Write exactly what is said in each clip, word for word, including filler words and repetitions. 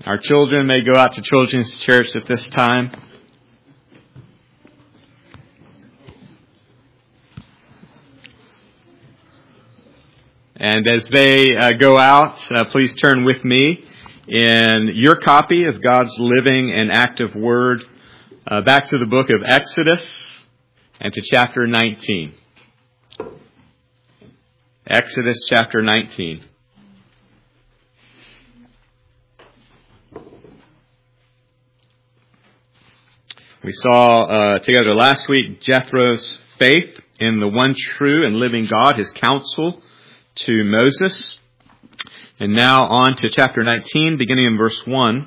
Our children may go out to Children's Church at this time. And as they uh, go out, uh, please turn with me in your copy of God's living and active Word uh, back to the book of Exodus and to chapter nineteen. Exodus chapter nineteen. We saw uh, together last week Jethro's faith in the one true and living God, his counsel to Moses. And now on to chapter nineteen, beginning in verse one.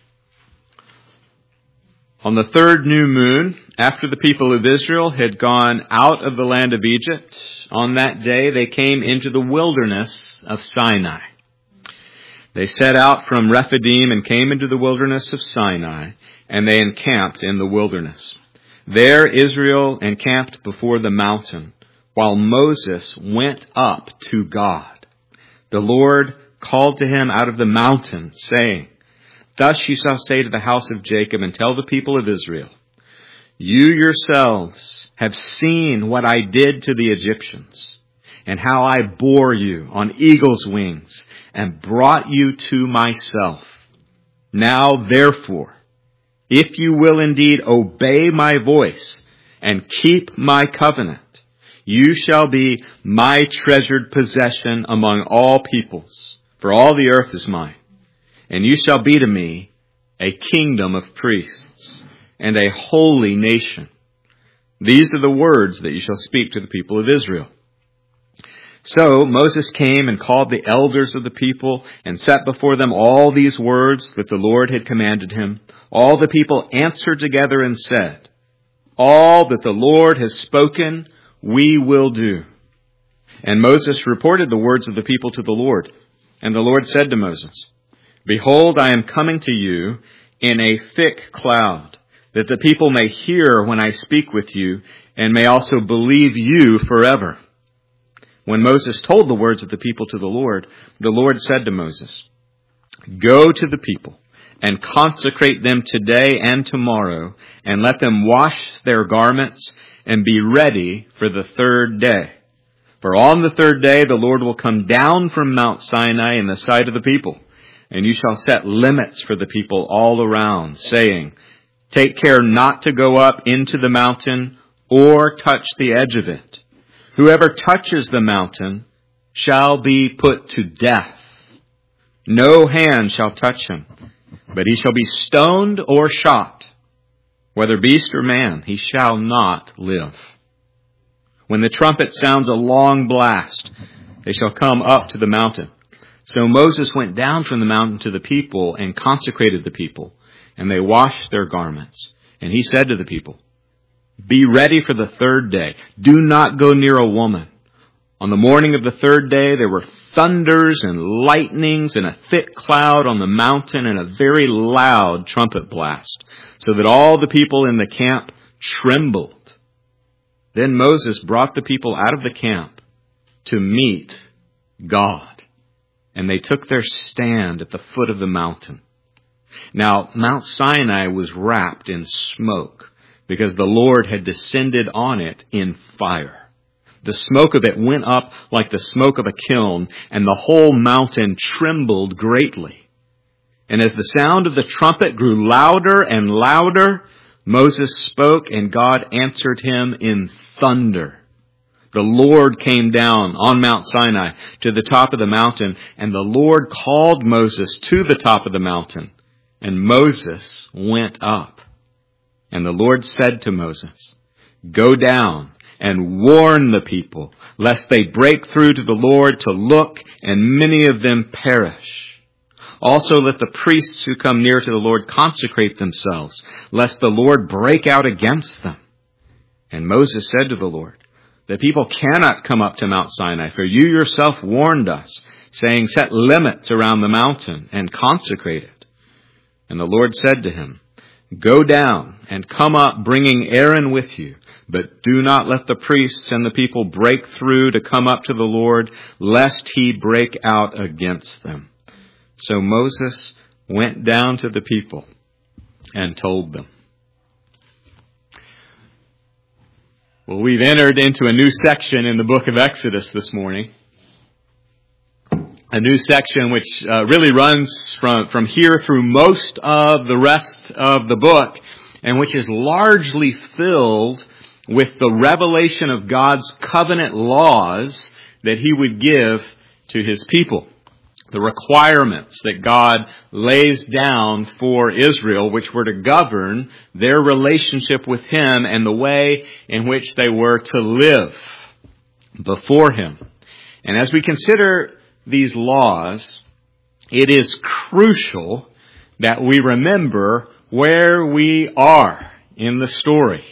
On the third new moon, after the people of Israel had gone out of the land of Egypt, on that day they came into the wilderness of Sinai. They set out from Rephidim and came into the wilderness of Sinai, and they encamped in the wilderness. There Israel encamped before the mountain, while Moses went up to God. The Lord called to him out of the mountain, saying, "Thus you shall say to the house of Jacob and tell the people of Israel, you yourselves have seen what I did to the Egyptians, and how I bore you on eagle's wings and brought you to myself. Now, therefore, if you will indeed obey my voice and keep my covenant, you shall be my treasured possession among all peoples, for all the earth is mine. And you shall be to me a kingdom of priests and a holy nation. These are the words that you shall speak to the people of Israel." So Moses came and called the elders of the people and set before them all these words that the Lord had commanded him. All the people answered together and said, "All that the Lord has spoken, we will do." And Moses reported the words of the people to the Lord. And the Lord said to Moses, "Behold, I am coming to you in a thick cloud, that the people may hear when I speak with you, and may also believe you forever." When Moses told the words of the people to the Lord, the Lord said to Moses, "Go to the people and consecrate them today and tomorrow, and let them wash their garments and be ready for the third day. For on the third day the Lord will come down from Mount Sinai in the sight of the people, and you shall set limits for the people all around, saying, take care not to go up into the mountain or touch the edge of it. Whoever touches the mountain shall be put to death. No hand shall touch him, but he shall be stoned or shot. Whether beast or man, he shall not live. When the trumpet sounds a long blast, they shall come up to the mountain." So Moses went down from the mountain to the people and consecrated the people, and they washed their garments. And he said to the people, "Be ready for the third day. Do not go near a woman." On the morning of the third day, there were thunders and lightnings and a thick cloud on the mountain and a very loud trumpet blast, so that all the people in the camp trembled. Then Moses brought the people out of the camp to meet God, and they took their stand at the foot of the mountain. Now, Mount Sinai was wrapped in smoke, because the Lord had descended on it in fire. The smoke of it went up like the smoke of a kiln, and the whole mountain trembled greatly. And as the sound of the trumpet grew louder and louder, Moses spoke, and God answered him in thunder. The Lord came down on Mount Sinai to the top of the mountain, and the Lord called Moses to the top of the mountain, and Moses went up. And the Lord said to Moses, "Go down and warn the people, lest they break through to the Lord to look, and many of them perish. Also let the priests who come near to the Lord consecrate themselves, lest the Lord break out against them." And Moses said to the Lord, "The people cannot come up to Mount Sinai, for you yourself warned us, saying, set limits around the mountain and consecrate it." And the Lord said to him, "Go down and come up, bringing Aaron with you, but do not let the priests and the people break through to come up to the Lord, lest he break out against them." So Moses went down to the people and told them. Well, we've entered into a new section in the book of Exodus this morning. A new section which uh, really runs from, from here through most of the rest of the book, and which is largely filled with the revelation of God's covenant laws that He would give to His people. The requirements that God lays down for Israel, which were to govern their relationship with Him and the way in which they were to live before Him. And as we consider these laws, it is crucial that we remember where we are in the story.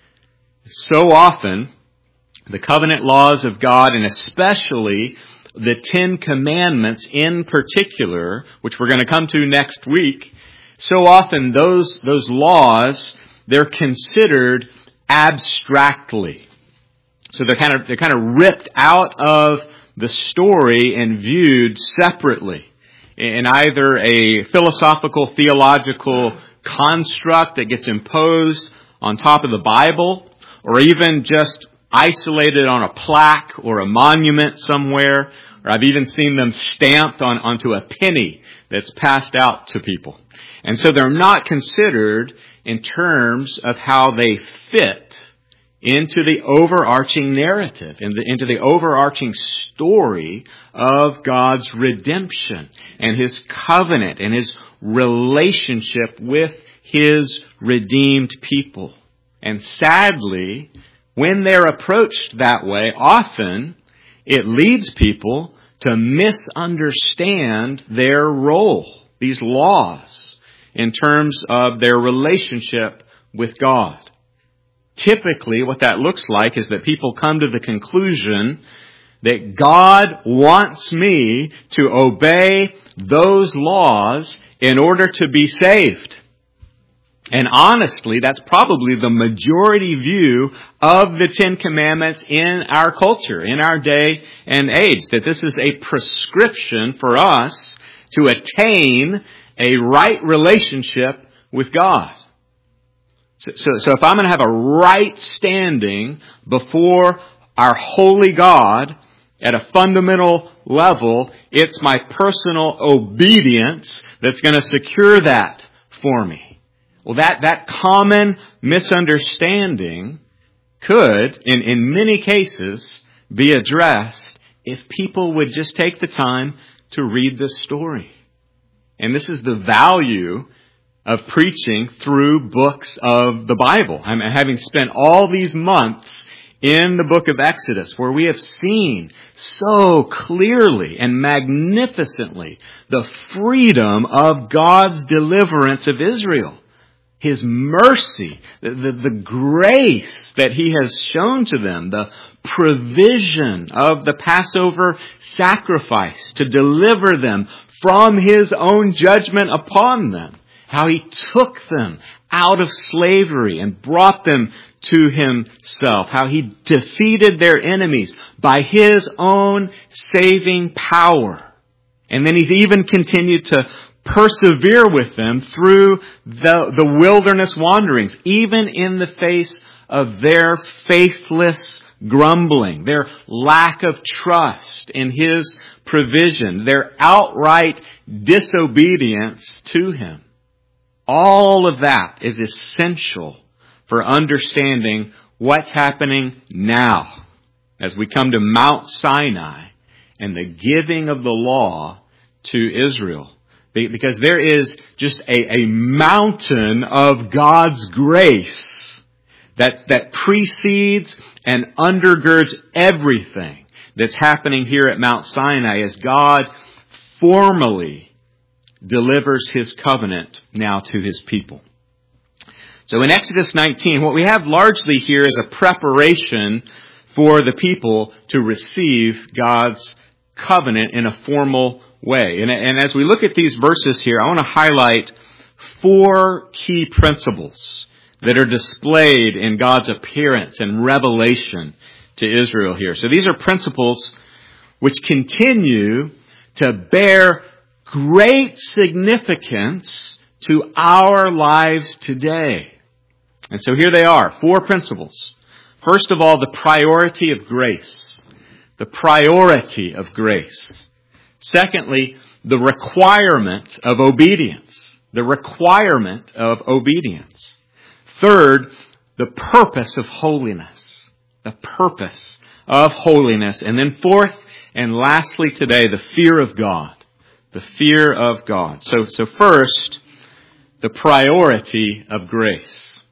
So often, the covenant laws of God, and especially the Ten Commandments in particular, which we're going to come to next week, so often those, those laws, they're considered abstractly. So they're kind of, they're kind of ripped out of the story and viewed separately in either a philosophical, theological construct that gets imposed on top of the Bible, or even just isolated on a plaque or a monument somewhere, or I've even seen them stamped on onto a penny that's passed out to people. And so they're not considered in terms of how they fit into the overarching narrative, into the overarching story of God's redemption and His covenant and His relationship with His redeemed people. And sadly, when they're approached that way, often it leads people to misunderstand their role, these laws, in terms of their relationship with God. Typically, what that looks like is that people come to the conclusion that God wants me to obey those laws in order to be saved. And honestly, that's probably the majority view of the Ten Commandments in our culture, in our day and age, that this is a prescription for us to attain a right relationship with God. So, so, so if I'm going to have a right standing before our holy God at a fundamental level, it's my personal obedience that's going to secure that for me. Well, that, that common misunderstanding could, in, in many cases, be addressed if people would just take the time to read this story. And this is the value of preaching through books of the Bible. I mean, having spent all these months in the book of Exodus, where we have seen so clearly and magnificently the freedom of God's deliverance of Israel. His mercy, the, the, the grace that He has shown to them, the provision of the Passover sacrifice to deliver them from His own judgment upon them. How He took them out of slavery and brought them to Himself. How He defeated their enemies by His own saving power. And then He's even continued to persevere with them through the, the wilderness wanderings, even in the face of their faithless grumbling, their lack of trust in His provision, their outright disobedience to Him. All of that is essential for understanding what's happening now as we come to Mount Sinai and the giving of the law to Israel. Because there is just a, a mountain of God's grace that, that precedes and undergirds everything that's happening here at Mount Sinai as God formally delivers His covenant now to His people. So in Exodus nineteen, what we have largely here is a preparation for the people to receive God's covenant in a formal way. And, and as we look at these verses here, I want to highlight four key principles that are displayed in God's appearance and revelation to Israel here. So these are principles which continue to bear great significance to our lives today. And so here they are, four principles. First of all, the priority of grace. The priority of grace. Secondly, the requirement of obedience. The requirement of obedience. Third, the purpose of holiness. The purpose of holiness. And then fourth and lastly today, the fear of God. The fear of God. So, so first, the priority of grace.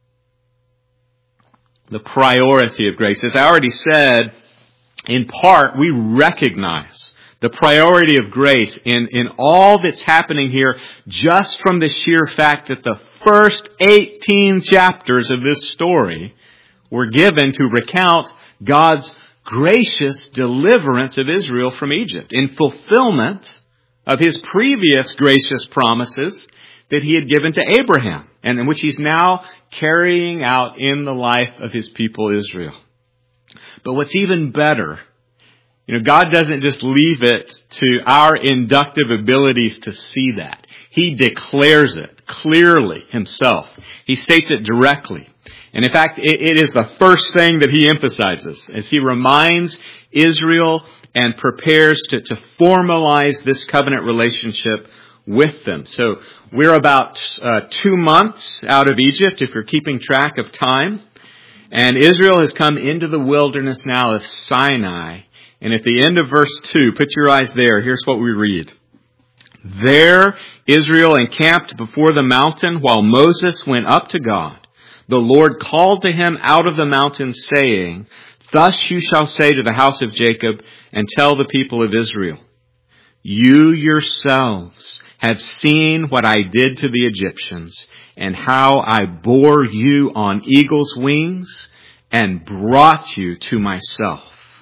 The priority of grace. As I already said, in part, we recognize the priority of grace in, in all that's happening here just from the sheer fact that the first eighteen chapters of this story were given to recount God's gracious deliverance of Israel from Egypt in fulfillment of His previous gracious promises that He had given to Abraham, and in which He's now carrying out in the life of His people Israel. But what's even better, you know, God doesn't just leave it to our inductive abilities to see that. He declares it clearly Himself. He states it directly. And in fact, it, it is the first thing that He emphasizes as He reminds Israel and prepares to, to formalize this covenant relationship with them. So we're about uh, two months out of Egypt, if you're keeping track of time. And Israel has come into the wilderness now of Sinai. And at the end of verse two, put your eyes there. Here's what we read. There Israel encamped before the mountain while Moses went up to God. The Lord called to him out of the mountain, saying, Thus you shall say to the house of Jacob, and tell the people of Israel, You yourselves have seen what I did to the Egyptians, and how I bore you on eagle's wings, and brought you to myself.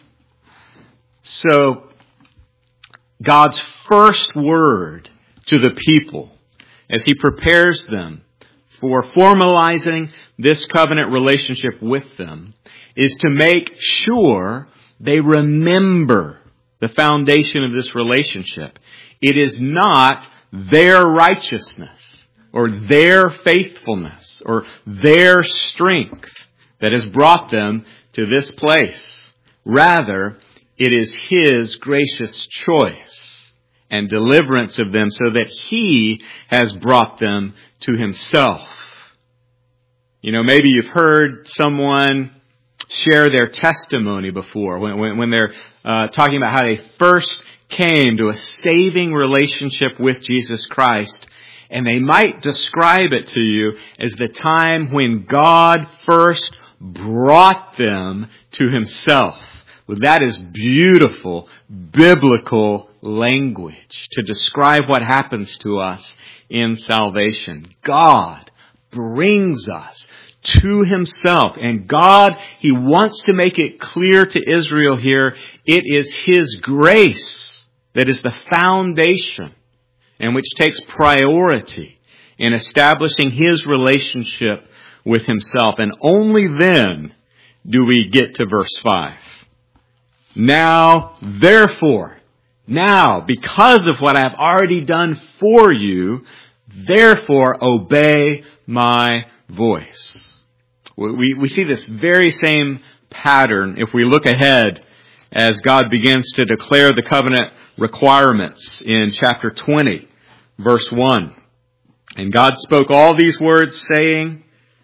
So, God's first word to the people, as He prepares them for formalizing this covenant relationship with them, is to make sure they remember the foundation of this relationship. It is not their righteousness or their faithfulness or their strength that has brought them to this place. Rather, it is His gracious choice and deliverance of them so that He has brought them to Himself. You know, maybe you've heard someone share their testimony before when, when, when they're uh, talking about how they first came to a saving relationship with Jesus Christ. And they might describe it to you as the time when God first brought them to Himself. Well, that is beautiful biblical language to describe what happens to us in salvation. God brings us to Himself. And God, He wants to make it clear to Israel here, it is His grace that is the foundation and which takes priority in establishing His relationship with Himself. And only then do we get to verse five. Now, therefore, now, because of what I have already done for you, therefore obey my voice. We, we see this very same pattern if we look ahead as God begins to declare the covenant requirements in chapter twenty, verse one. And God spoke all these words, saying,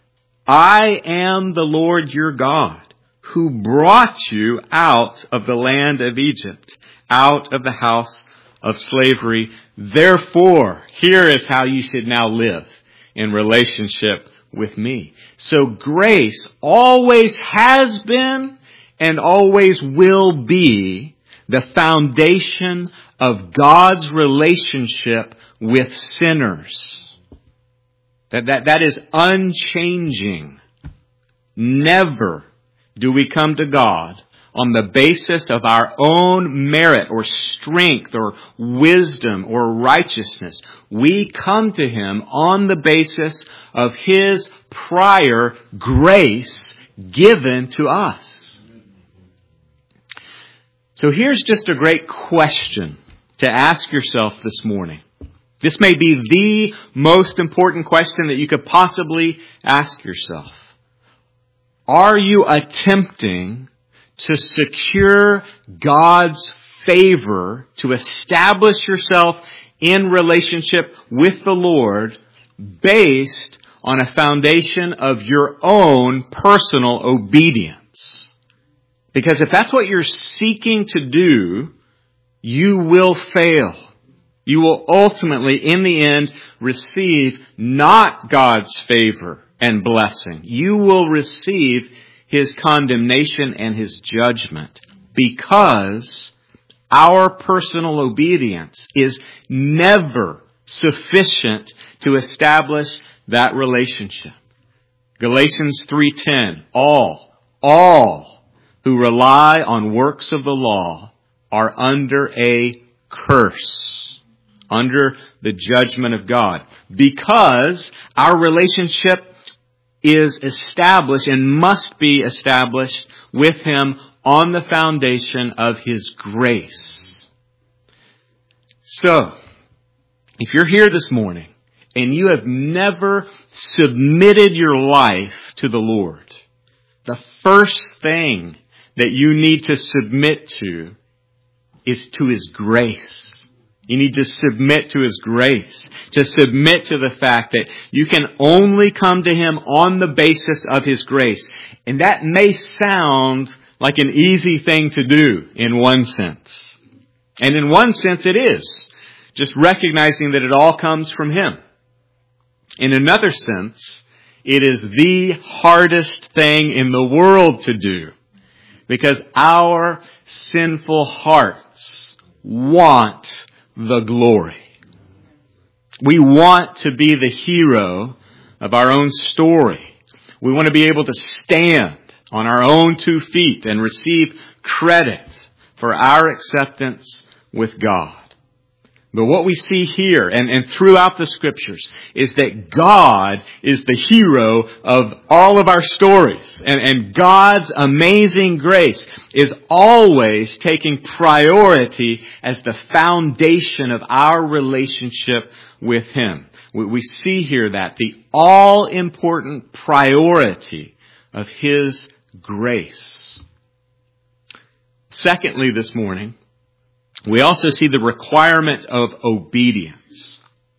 I am the Lord your God, who brought you out of the land of Egypt, out of the house of slavery. Therefore, here is how you should now live in relationship with me. So grace always has been and always will be the foundation of God's relationship with sinners. That, that, that is unchanging. Never do we come to God on the basis of our own merit or strength or wisdom or righteousness. We come to Him on the basis of His prior grace given to us. So here's just a great question to ask yourself this morning. This may be the most important question that you could possibly ask yourself. Are you attempting to secure God's favor, to establish yourself in relationship with the Lord based on a foundation of your own personal obedience? Because if that's what you're seeking to do, you will fail. You will ultimately, in the end, receive not God's favor and blessing. You will receive His condemnation and His judgment, because our personal obedience is never sufficient to establish that relationship. Galatians three ten, all, all who rely on works of the law are under a curse, under the judgment of God, because our relationship is established and must be established with Him on the foundation of His grace. So, if you're here this morning and you have never submitted your life to the Lord, the first thing that you need to submit to is to His grace. You need to submit to His grace, to submit to the fact that you can only come to Him on the basis of His grace. And that may sound like an easy thing to do in one sense. And in one sense it is, just recognizing that it all comes from Him. In another sense, it is the hardest thing in the world to do, because our sinful hearts want the glory. We want to be the hero of our own story. We want to be able to stand on our own two feet and receive credit for our acceptance with God. But what we see here and, and throughout the Scriptures is that God is the hero of all of our stories. And, and God's amazing grace is always taking priority as the foundation of our relationship with Him. We, we see here that the all-important priority of His grace. Secondly, this morning, we also see the requirement of obedience.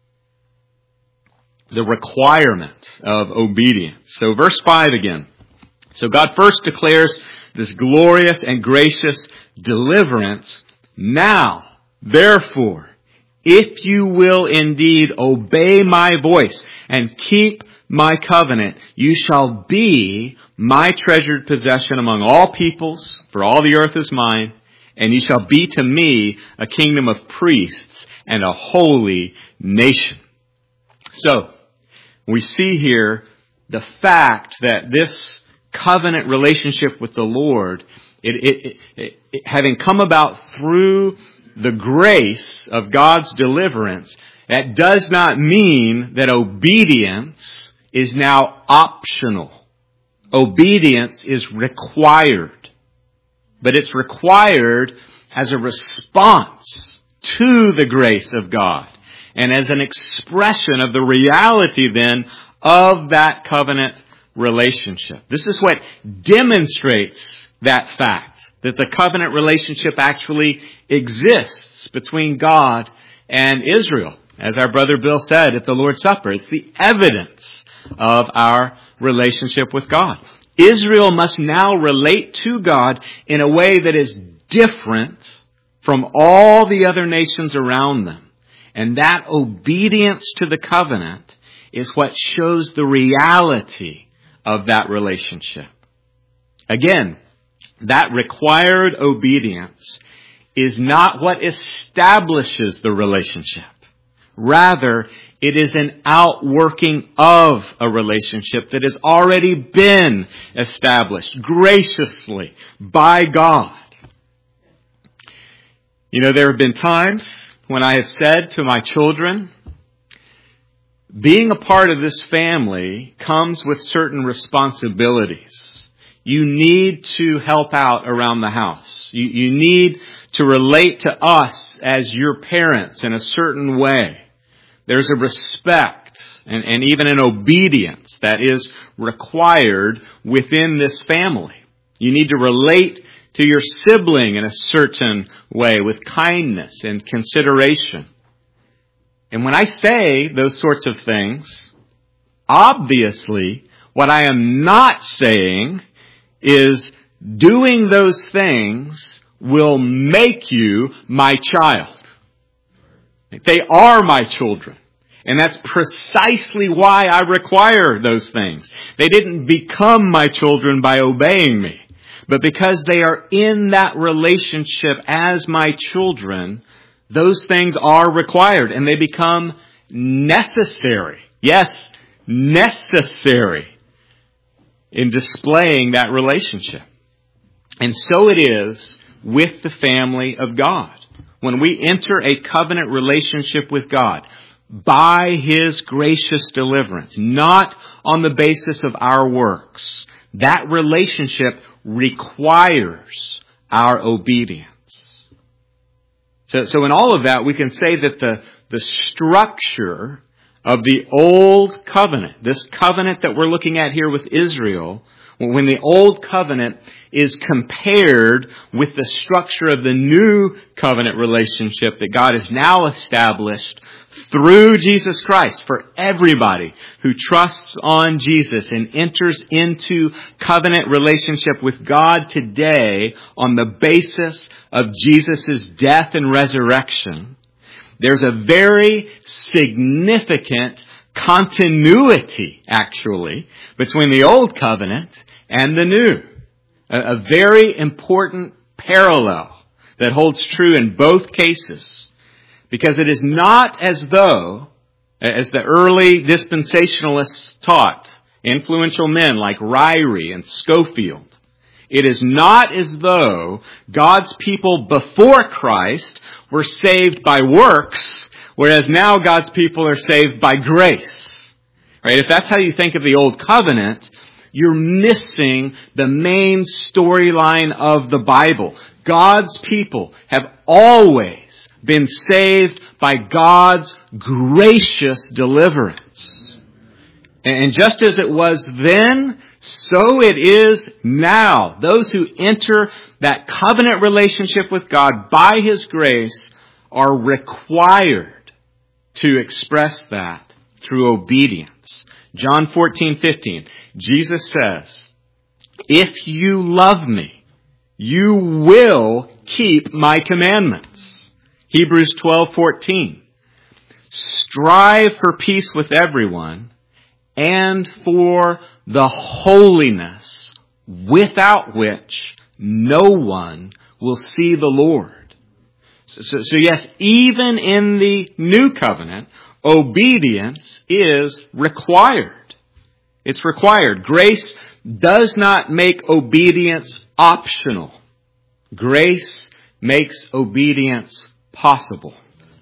The requirement of obedience. So verse five again. So God first declares this glorious and gracious deliverance. Now, therefore, if you will indeed obey my voice and keep my covenant, you shall be my treasured possession among all peoples, for all the earth is mine. And ye shall be to me a kingdom of priests and a holy nation. So, we see here the fact that this covenant relationship with the Lord, it, it, it, it, having come about through the grace of God's deliverance, that does not mean that obedience is now optional. Obedience is required. But it's required as a response to the grace of God and as an expression of the reality then of that covenant relationship. This is what demonstrates that fact, that the covenant relationship actually exists between God and Israel. As our brother Bill said at the Lord's Supper, it's the evidence of our relationship with God. Israel must now relate to God in a way that is different from all the other nations around them. And that obedience to the covenant is what shows the reality of that relationship. Again, that required obedience is not what establishes the relationship. Rather, it is an outworking of a relationship that has already been established graciously by God. You know, there have been times when I have said to my children, being a part of this family comes with certain responsibilities. you need to help out around the house. You, you need to relate to us as your parents in a certain way. There's a respect and, and even an obedience that is required within this family. You need to relate to your sibling in a certain way with kindness and consideration. And when I say those sorts of things, obviously, what I am not saying is doing those things will make you my child. They are my children. And that's precisely why I require those things. They didn't become my children by obeying me. But because they are in that relationship as my children, those things are required and they become necessary. Yes, necessary in displaying that relationship. And so it is with the family of God. When we enter a covenant relationship with God by His gracious deliverance, not on the basis of our works, that relationship requires our obedience. So, so in all of that, we can say that the, the structure of the old covenant, this covenant that we're looking at here with Israel, when the old covenant is compared with the structure of the new covenant relationship that God has now established through Jesus Christ for everybody who trusts on Jesus and enters into covenant relationship with God today on the basis of Jesus' death and resurrection, there's a very significant continuity, actually, between the old covenant and the new. A, a very important parallel that holds true in both cases. Because it is not as though, as the early dispensationalists taught, influential men like Ryrie and Schofield, it is not as though God's people before Christ were saved by works, whereas now God's people are saved by grace. Right? If that's how you think of the Old Covenant, you're missing the main storyline of the Bible. God's people have always been saved by God's gracious deliverance. And just as it was then, so it is now. Those who enter that covenant relationship with God by His grace are required to express that through obedience. John fourteen fifteen, Jesus says, "If you love me, you will keep my commandments." Hebrews twelve fourteen, "Strive for peace with everyone and for the holiness without which no one will see the Lord." So, so, so yes, even in the new covenant, obedience is required. It's required. Grace does not make obedience optional. Grace makes obedience possible.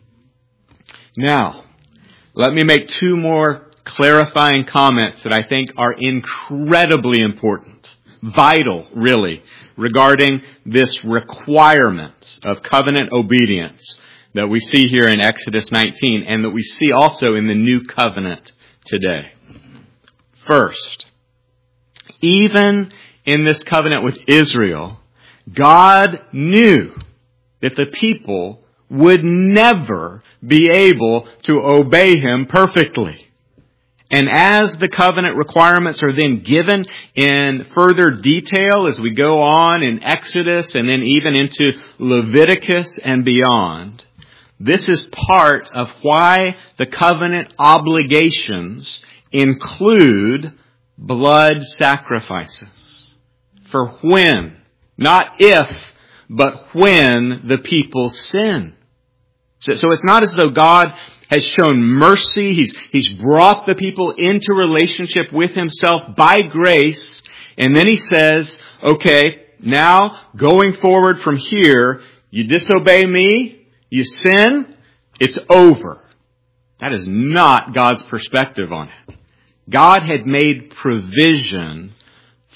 Now, let me make two more clarifying comments that I think are incredibly important, vital, really, regarding this requirement of covenant obedience that we see here in Exodus nineteen and that we see also in the New Covenant today. First, even in this covenant with Israel, God knew that the people would never be able to obey Him perfectly. And as the covenant requirements are then given in further detail as we go on in Exodus and then even into Leviticus and beyond, this is part of why the covenant obligations include blood sacrifices. For when, not if, but when the people sin. So, so it's not as though God has shown mercy. He's, he's brought the people into relationship with Himself by grace. And then He says, okay, now going forward from here, you disobey me, you sin, it's over. That is not God's perspective on it. God had made provision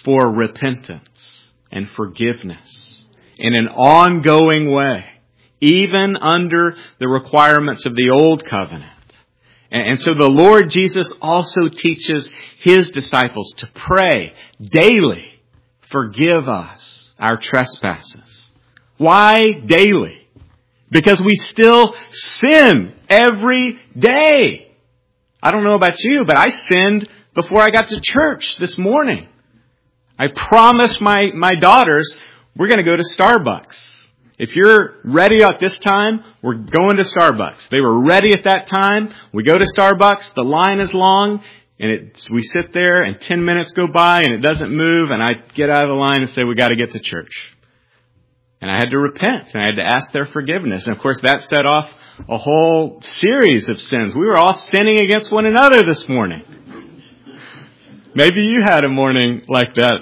for repentance and forgiveness in an ongoing way, even under the requirements of the Old Covenant. And so the Lord Jesus also teaches His disciples to pray daily, forgive us our trespasses. Why daily? Because we still sin every day. I don't know about you, but I sinned before I got to church this morning. I promised my, my daughters we're going to go to Starbucks. If you're ready at this time, we're going to Starbucks. They were ready at that time. We go to Starbucks. The line is long. And it, we sit there and ten minutes go by and it doesn't move. And I get out of the line and say, we got to get to church. And I had to repent and I had to ask their forgiveness. And of course that set off a whole series of sins. We were all sinning against one another this morning. Maybe you had a morning like that.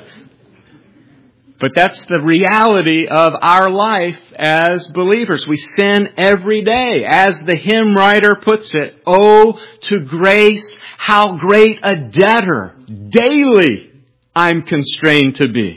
But that's the reality of our life as believers. We sin every day. As the hymn writer puts it, "Oh, to grace, how great a debtor daily I'm constrained to be."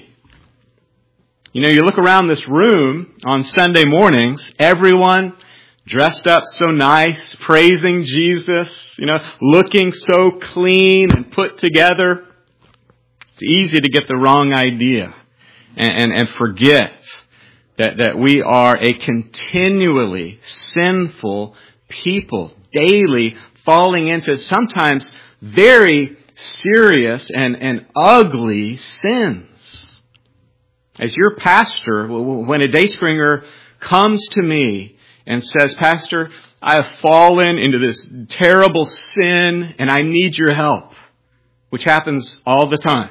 You know, you look around this room on Sunday mornings, everyone dressed up so nice, praising Jesus, you know, looking so clean and put together. It's easy to get the wrong idea. And, and, and forget that, that we are a continually sinful people, daily falling into sometimes very serious and, and ugly sins. As your pastor, when a Dayspringer comes to me and says, "Pastor, I have fallen into this terrible sin and I need your help," which happens all the time,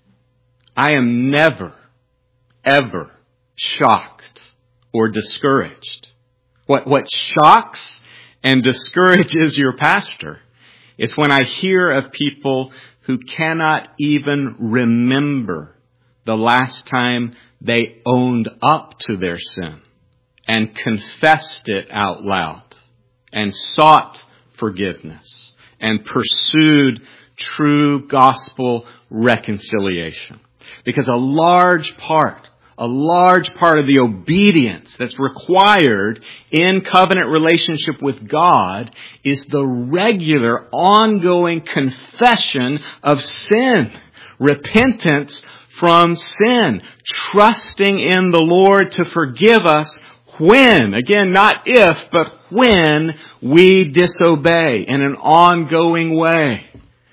I am never ever shocked or discouraged. What, what shocks and discourages your pastor is when I hear of people who cannot even remember the last time they owned up to their sin and confessed it out loud and sought forgiveness and pursued true gospel reconciliation. Because a large part A large part of the obedience that's required in covenant relationship with God is the regular, ongoing confession of sin, repentance from sin, trusting in the Lord to forgive us when, again, not if, but when we disobey in an ongoing way.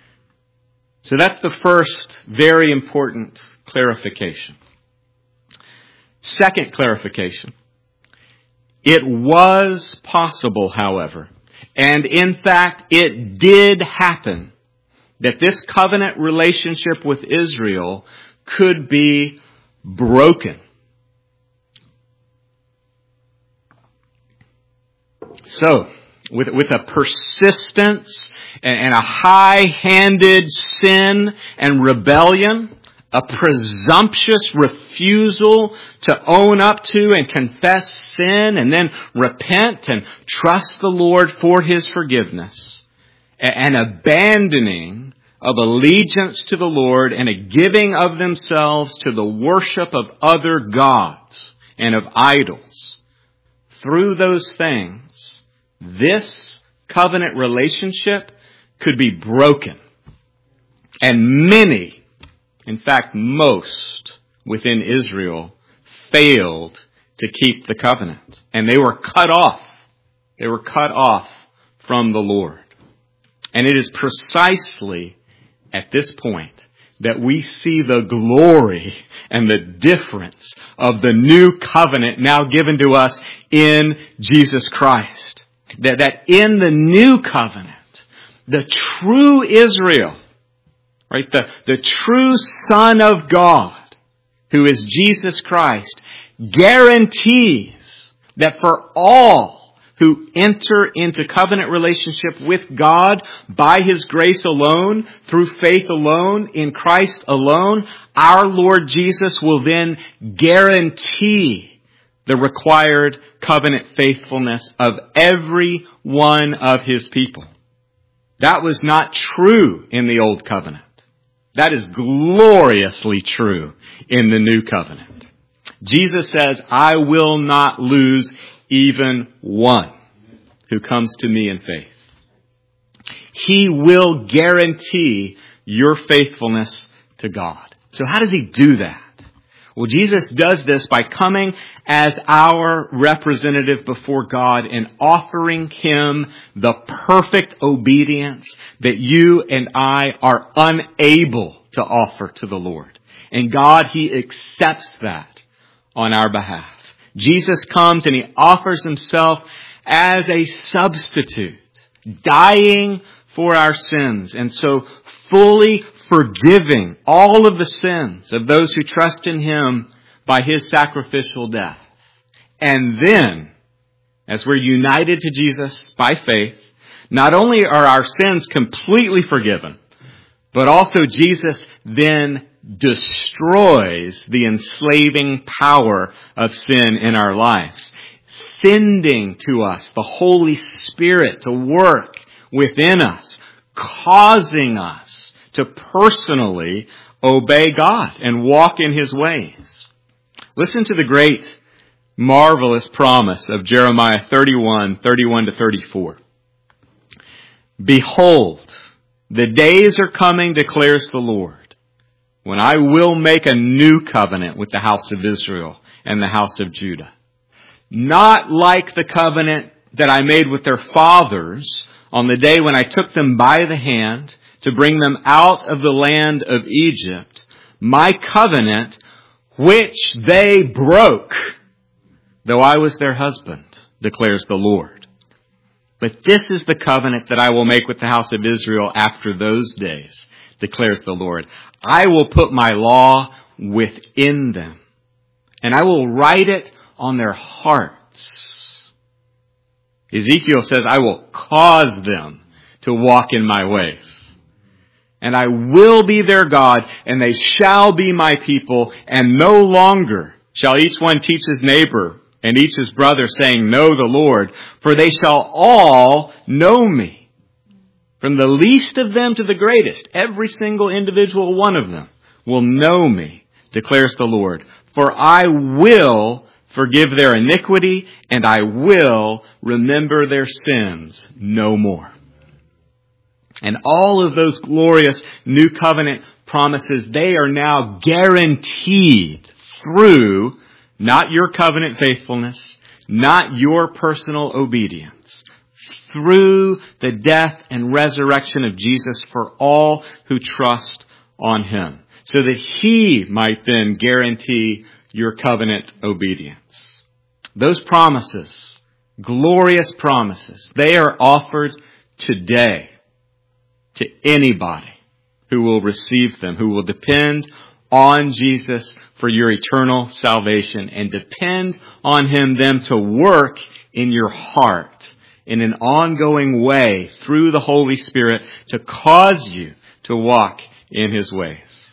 So that's the first very important clarification. Second clarification. It was possible, however, and in fact it did happen, that this covenant relationship with Israel could be broken. So, with, with a persistence and, and a high-handed sin and rebellion, a presumptuous refusal to own up to and confess sin and then repent and trust the Lord for His forgiveness, an abandoning of allegiance to the Lord and a giving of themselves to the worship of other gods and of idols. Through those things, this covenant relationship could be broken. And many, in fact, most within Israel failed to keep the covenant. And they were cut off. They were cut off from the Lord. And it is precisely at this point that we see the glory and the difference of the new covenant now given to us in Jesus Christ. That, that in the new covenant, the true Israel, right? The, the true Son of God, who is Jesus Christ, guarantees that for all who enter into covenant relationship with God by His grace alone, through faith alone, in Christ alone, our Lord Jesus will then guarantee the required covenant faithfulness of every one of His people. That was not true in the Old Covenant. That is gloriously true in the new covenant. Jesus says, I will not lose even one who comes to me in faith. He will guarantee your faithfulness to God. So how does he do that? Well, Jesus does this by coming as our representative before God and offering him the perfect obedience that you and I are unable to offer to the Lord. And God, he accepts that on our behalf. Jesus comes and he offers himself as a substitute, dying for our sins, and so fully forgiving all of the sins of those who trust in him by his sacrificial death. And then, as we're united to Jesus by faith, not only are our sins completely forgiven, but also Jesus then destroys the enslaving power of sin in our lives, sending to us the Holy Spirit to work within us, causing us to personally obey God and walk in his ways. Listen to the great, marvelous promise of Jeremiah thirty-one, thirty-one to thirty-four. Behold, the days are coming, declares the Lord, when I will make a new covenant with the house of Israel and the house of Judah. Not like the covenant that I made with their fathers on the day when I took them by the hand to bring them out of the land of Egypt, my covenant which they broke, though I was their husband, declares the Lord. But this is the covenant that I will make with the house of Israel after those days, declares the Lord. I will put my law within them, and I will write it on their hearts. Ezekiel says, I will cause them to walk in my ways. And I will be their God, and they shall be my people, and no longer shall each one teach his neighbor and each his brother, saying, know the Lord, for they shall all know me. From the least of them to the greatest, every single individual one of them will know me, declares the Lord. For I will forgive their iniquity, and I will remember their sins no more. And all of those glorious new covenant promises, they are now guaranteed through not your covenant faithfulness, not your personal obedience, through the death and resurrection of Jesus for all who trust on him, so that he might then guarantee your covenant obedience. Those promises, glorious promises, they are offered today to anybody who will receive them, who will depend on Jesus for your eternal salvation and depend on him then to work in your heart in an ongoing way through the Holy Spirit to cause you to walk in his ways.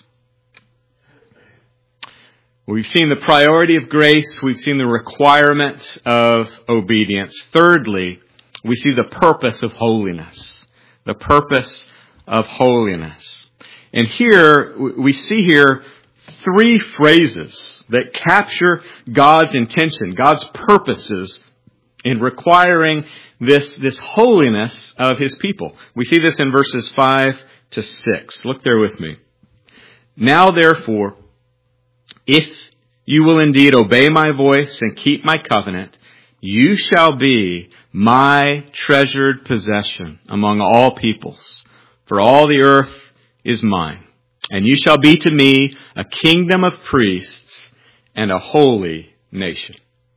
We've seen the priority of grace. We've seen the requirements of obedience. Thirdly, we see the purpose of holiness. The purpose of holiness. And here, we see here three phrases that capture God's intention, God's purposes in requiring this, this holiness of his people. We see this in verses five to six. Look there with me. Now therefore, if you will indeed obey my voice and keep my covenant, you shall be my treasured possession among all peoples. For all the earth is mine, and you shall be to me a kingdom of priests and a holy nation.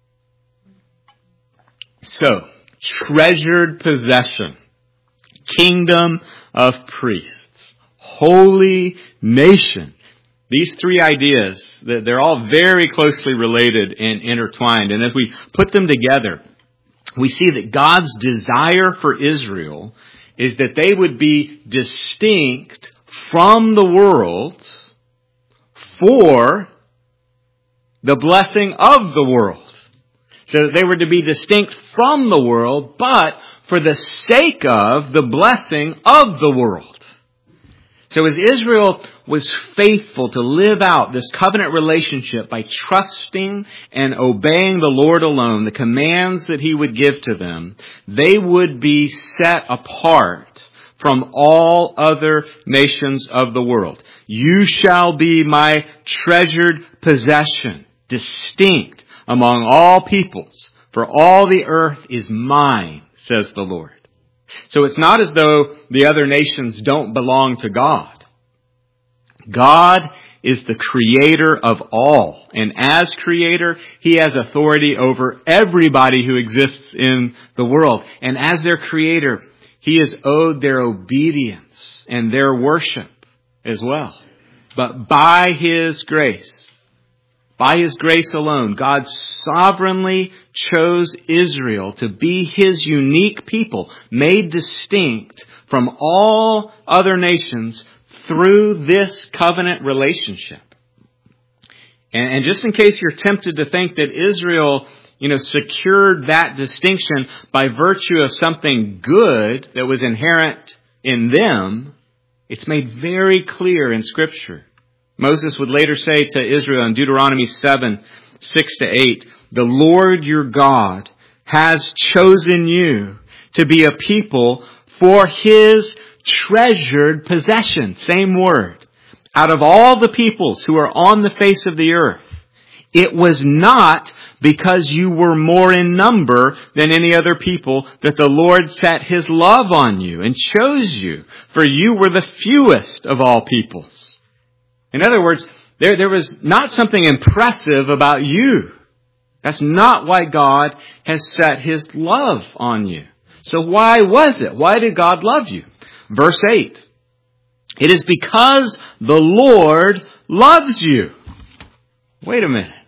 So, treasured possession, kingdom of priests, holy nation. These three ideas, they're all very closely related and intertwined. And as we put them together, we see that God's desire for Israel is that they would be distinct from the world for the blessing of the world. So that they were to be distinct from the world, but for the sake of the blessing of the world. So So as Israel was faithful to live out this covenant relationship by trusting and obeying the Lord alone, the commands that He would give to them, they would be set apart from all other nations of the world. You shall be my treasured possession, distinct among all peoples, for all the earth is mine, says the Lord. So it's not as though the other nations don't belong to God. God is the creator of all. And as creator, He has authority over everybody who exists in the world. And as their creator, He is owed their obedience and their worship as well. But by His grace, by His grace alone, God sovereignly chose Israel to be His unique people, made distinct from all other nations through this covenant relationship. And, and just in case you're tempted to think that Israel, you know, secured that distinction by virtue of something good that was inherent in them, it's made very clear in Scripture. Moses would later say to Israel in Deuteronomy seven, six to eight, the Lord your God has chosen you to be a people for His treasured possession. Same word. Out of all the peoples who are on the face of the earth, it was not because you were more in number than any other people that the Lord set His love on you and chose you, for you were the fewest of all peoples. In other words, there, there was not something impressive about you. That's not why God has set His love on you. So why was it? Why did God love you? Verse eight. It is because the Lord loves you. Wait a minute.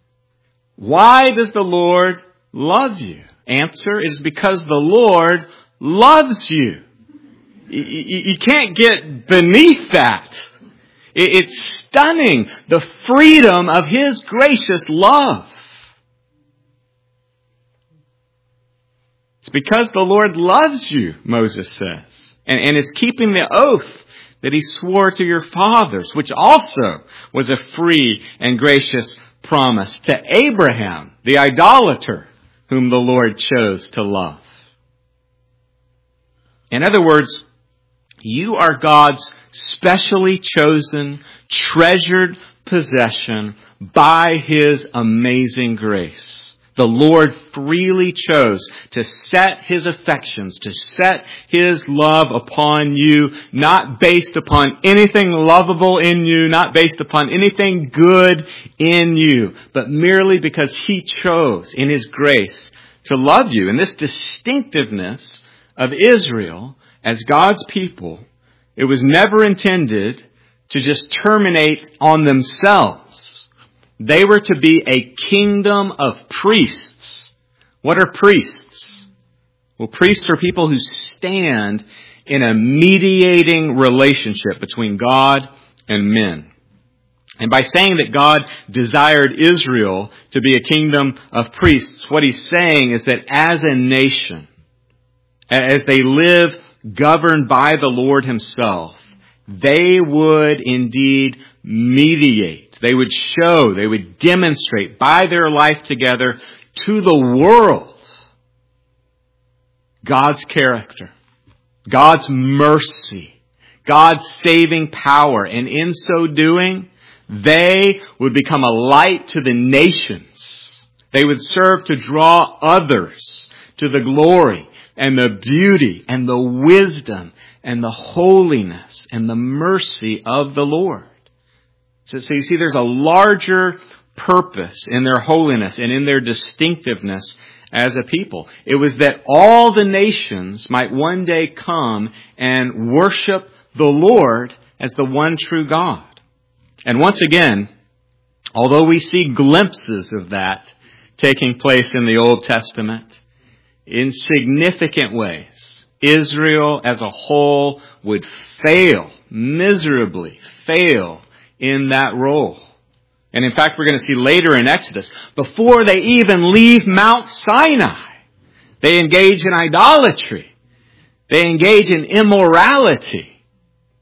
Why does the Lord love you? Answer is because the Lord loves you. You can't get beneath that. It's stunning, the freedom of His gracious love. It's because the Lord loves you, Moses says, and, and is keeping the oath that He swore to your fathers, which also was a free and gracious promise to Abraham, the idolater, whom the Lord chose to love. In other words, you are God's specially chosen, treasured possession by His amazing grace. The Lord freely chose to set His affections, to set His love upon you, not based upon anything lovable in you, not based upon anything good in you, but merely because He chose in His grace to love you. And this distinctiveness of Israel as God's people, it was never intended to just terminate on themselves. They were to be a kingdom of priests. What are priests? Well, priests are people who stand in a mediating relationship between God and men. And by saying that God desired Israel to be a kingdom of priests, what He's saying is that as a nation, as they live governed by the Lord Himself, they would indeed mediate. They would show, they would demonstrate by their life together to the world God's character, God's mercy, God's saving power. And in so doing, they would become a light to the nations. They would serve to draw others to the glory and the beauty and the wisdom and the holiness and the mercy of the Lord. So, so you see, there's a larger purpose in their holiness and in their distinctiveness as a people. It was that all the nations might one day come and worship the Lord as the one true God. And once again, although we see glimpses of that taking place in the Old Testament, in significant ways, Israel as a whole would fail, miserably fail in that role. And in fact, we're going to see later in Exodus, before they even leave Mount Sinai, they engage in idolatry. They engage in immorality.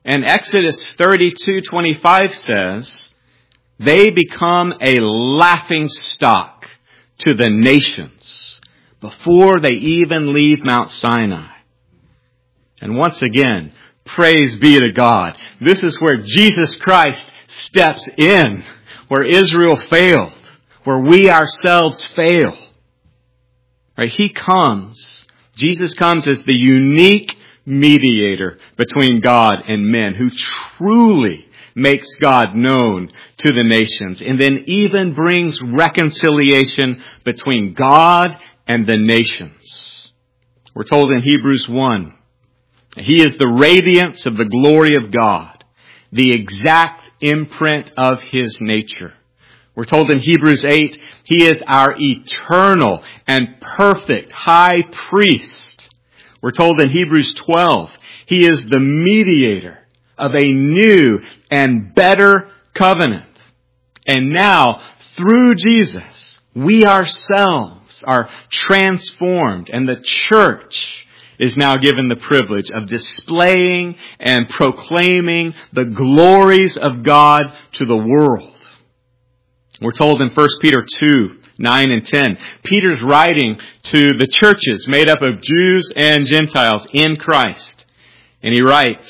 And Exodus thirty-two twenty-five says, they become a laughing stock to the nations before they even leave Mount Sinai. And once again, praise be to God. This is where Jesus Christ steps in, where Israel failed, where we ourselves fail. Right? He comes, Jesus comes as the unique mediator between God and men, who truly makes God known to the nations, and then even brings reconciliation between God and the nations. We're told in Hebrews one, He is the radiance of the glory of God, the exact imprint of His nature. We're told in Hebrews eight, He is our eternal and perfect high priest. We're told in Hebrews twelve, He is the mediator of a new and better covenant. And now, through Jesus, we ourselves are transformed, and the church is now given the privilege of displaying and proclaiming the glories of God to the world. We're told in First Peter two, nine and ten, Peter's writing to the churches made up of Jews and Gentiles in Christ. And he writes,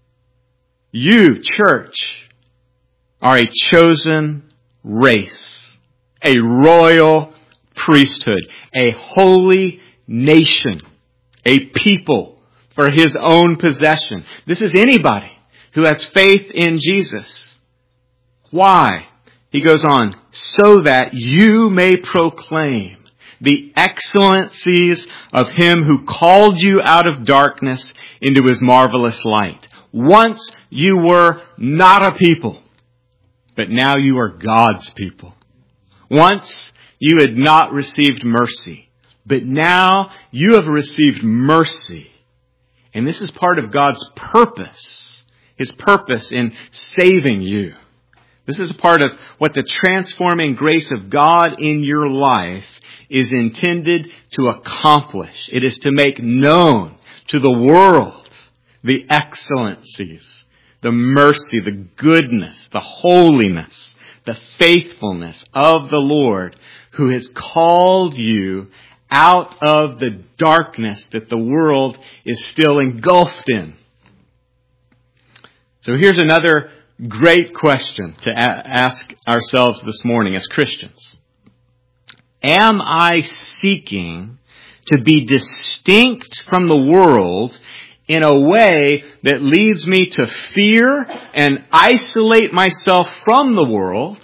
you, church, are a chosen race, a royal priesthood, a holy nation, a people for His own possession. This is anybody who has faith in Jesus. Why? He goes on, so that you may proclaim the excellencies of Him who called you out of darkness into His marvelous light. Once you were not a people, but now you are God's people. Once you had not received mercy, but now you have received mercy. And this is part of God's purpose, His purpose in saving you. This is part of what the transforming grace of God in your life is intended to accomplish. It is to make known to the world the excellencies, the mercy, the goodness, the holiness, the faithfulness of the Lord, who has called you out of the darkness that the world is still engulfed in. So here's another great question to a- ask ourselves this morning as Christians. Am I seeking to be distinct from the world in a way that leads me to fear and isolate myself from the world?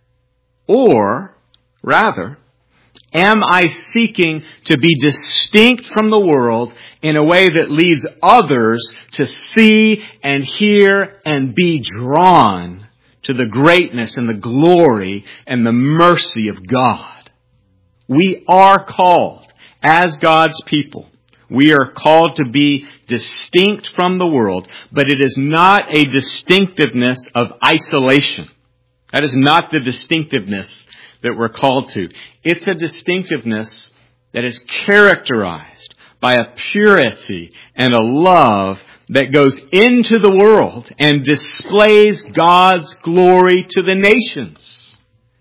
Or, rather, am I seeking to be distinct from the world in a way that leads others to see and hear and be drawn to the greatness and the glory and the mercy of God? We are called, as God's people, we are called to be distinct from the world, but it is not a distinctiveness of isolation. That is not the distinctiveness that we're called to. It's a distinctiveness that is characterized by a purity and a love that goes into the world and displays God's glory to the nations.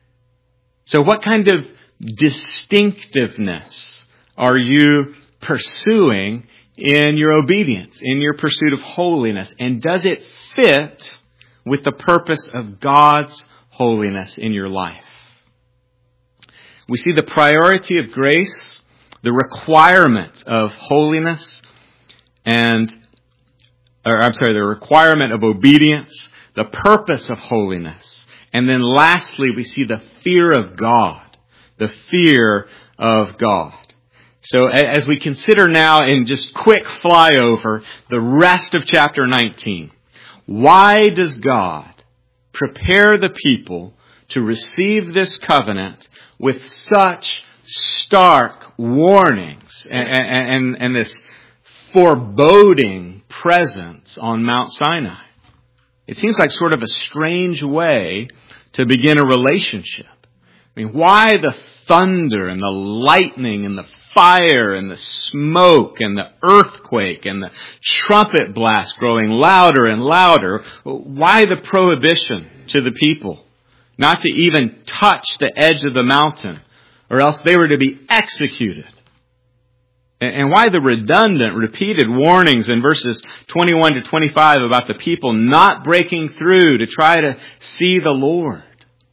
So what kind of distinctiveness are you pursuing in your obedience, in your pursuit of holiness? And does it fit with the purpose of God's holiness in your life? We see the priority of grace, the requirement of holiness, and, or I'm sorry, the requirement of obedience, the purpose of holiness. And then lastly, we see the fear of God, the fear of God. So as we consider now in just quick flyover the rest of chapter nineteen, why does God prepare the people to receive this covenant with such stark warnings and, and, and this foreboding presence on Mount Sinai? It seems like sort of a strange way to begin a relationship. I mean, why the thunder and the lightning and the fire and the smoke and the earthquake and the trumpet blast growing louder and louder. Why the prohibition to the people not to even touch the edge of the mountain, or else they were to be executed? And why the redundant, repeated warnings in verses twenty-one to twenty-five about the people not breaking through to try to see the Lord?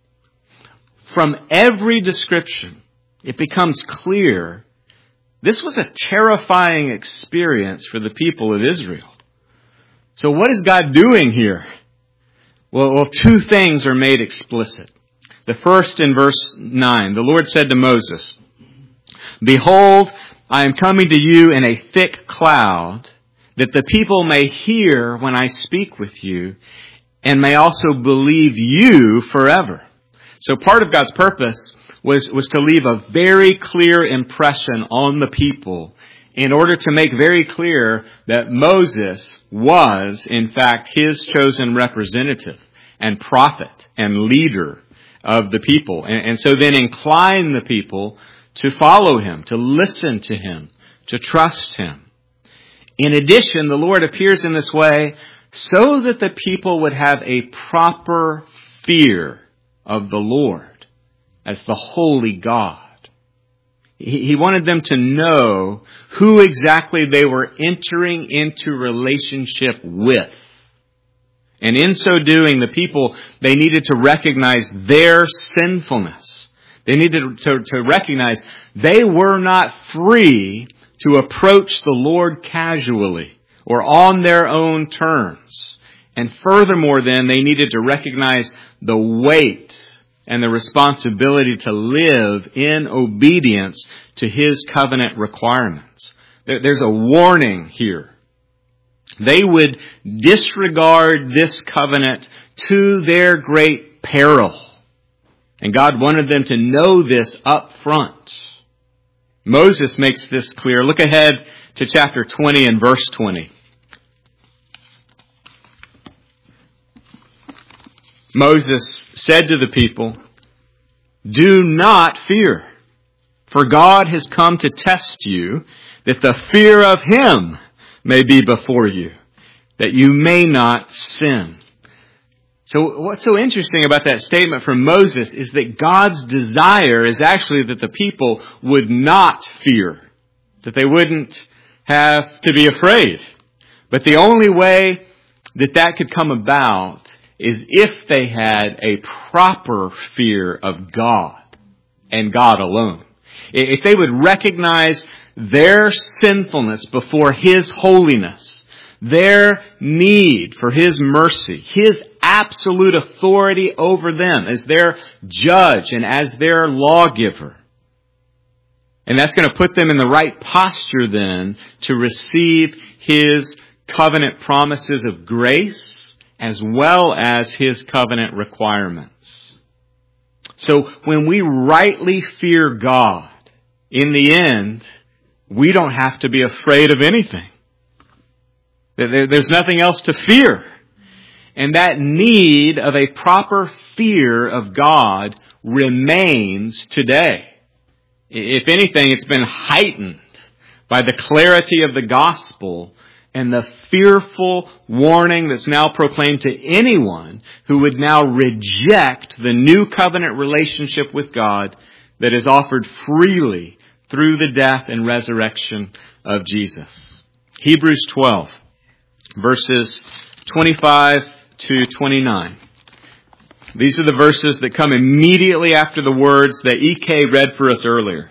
From every description, it becomes clear this was a terrifying experience for the people of Israel. So what is God doing here? Well, well, two things are made explicit. The first in verse nine, the Lord said to Moses, "Behold, I am coming to you in a thick cloud, that the people may hear when I speak with you, and may also believe you forever." So part of God's purpose was, was to leave a very clear impression on the people in order to make very clear that Moses was, in fact, his chosen representative and prophet and leader of the people. And, and so then incline the people to follow him, to listen to him, to trust him. In addition, the Lord appears in this way so that the people would have a proper fear of the Lord as the holy God. He wanted them to know who exactly they were entering into relationship with. And in so doing, the people, they needed to recognize their sinfulness. They needed to, to recognize they were not free to approach the Lord casually or on their own terms. And furthermore, then, they needed to recognize the weight and the responsibility to live in obedience to his covenant requirements. There's a warning here. They would disregard this covenant to their great peril. And God wanted them to know this up front. Moses makes this clear. Look ahead to chapter twenty and verse twenty. Moses said to the people, "Do not fear, for God has come to test you, that the fear of him may be before you, that you may not sin." So what's so interesting about that statement from Moses is that God's desire is actually that the people would not fear, that they wouldn't have to be afraid. But the only way that that could come about is if they had a proper fear of God and God alone. If they would recognize their sinfulness before his holiness, their need for his mercy, his absolute authority over them as their judge and as their lawgiver. And that's going to put them in the right posture then to receive his covenant promises of grace as well as his covenant requirements. So when we rightly fear God, in the end, we don't have to be afraid of anything. There's nothing else to fear. And that need of a proper fear of God remains today. If anything, it's been heightened by the clarity of the gospel and the fearful warning that's now proclaimed to anyone who would now reject the new covenant relationship with God that is offered freely through the death and resurrection of Jesus. Hebrews twelve, verses twenty-five to twenty-nine. These are the verses that come immediately after the words that E K read for us earlier.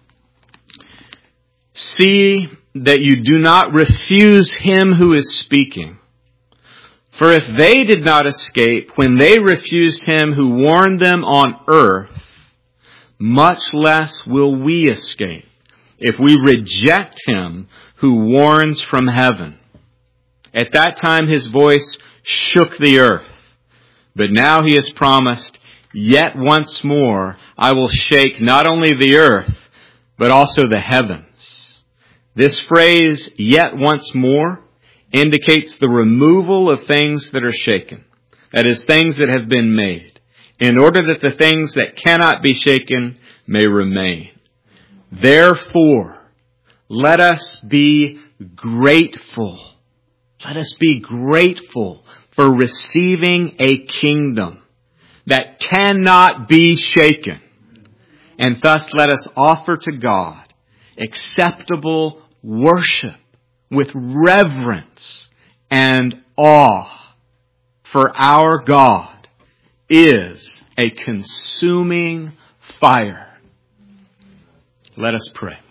"See that you do not refuse him who is speaking. For if they did not escape when they refused him who warned them on earth, much less will we escape if we reject him who warns from heaven. At that time his voice shook the earth, but now he has promised, yet once more I will shake not only the earth, but also the heavens." This phrase, "yet once more," indicates the removal of things that are shaken. That is, things that have been made, in order that the things that cannot be shaken may remain. Therefore, let us be grateful. Let us be grateful for receiving a kingdom that cannot be shaken. And thus let us offer to God acceptable worship with reverence and awe. For our God is a consuming fire. Let us pray.